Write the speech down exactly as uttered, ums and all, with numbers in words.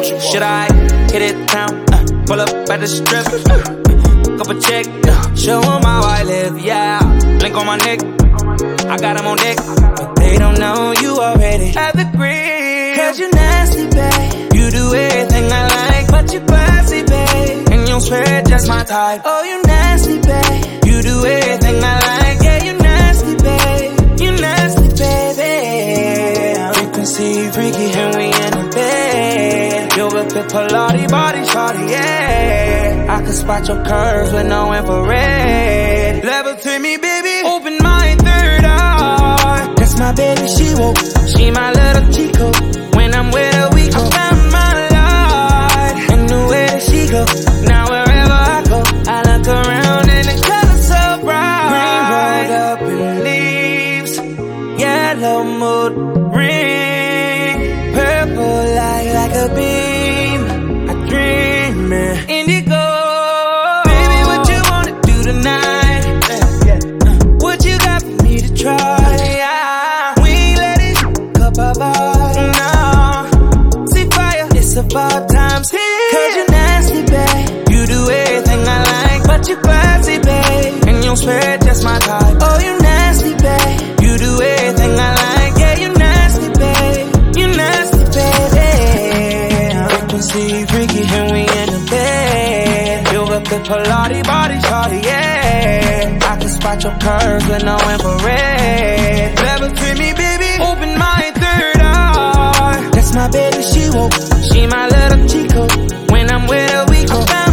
Should I hit it down? Uh, pull up at the strip. Uh, couple check. Uh, show 'em how I live, yeah. Link on my neck. I got 'em on deck. But they don't know you already have the green. Cause you nasty, babe. You do everything I like, but you classy, babe. And you swear just my type. Oh, you nasty, babe. You do everything I like, yeah, you nasty, babe. You nasty, baby. Frequency freaky and we in the bed. You're with the Pilates body shawty, yeah. I can spot your curves with no infrared. Levitate me, baby. Open my third eye. That's my baby, she woke. She my little Chico. When I'm with her, we go. I found my light and the way that she go. Now wherever I go, I look around and the color's so bright. Green rolled up in leaves, yellow mood ring, purple light like a beam. I dream it. Indigo. Baby, what you wanna do tonight? What you got for me to try? Yeah. We ain't let it cup of art. No. See fire, it's about time. Cause you nasty, babe. You do everything I like, but you classy, babe. And you swear just my type. Oh, you nasty, babe. You do everything I like, yeah, you nasty, babe. You nasty, baby. Frequency freaky and we in the bed. You got the Pilates body shawty, yeah. I can spot your curves with no infrared. Levitate me, baby. Open my third eye. That's my baby, she woke. She my little Chico. When I'm with her, we go.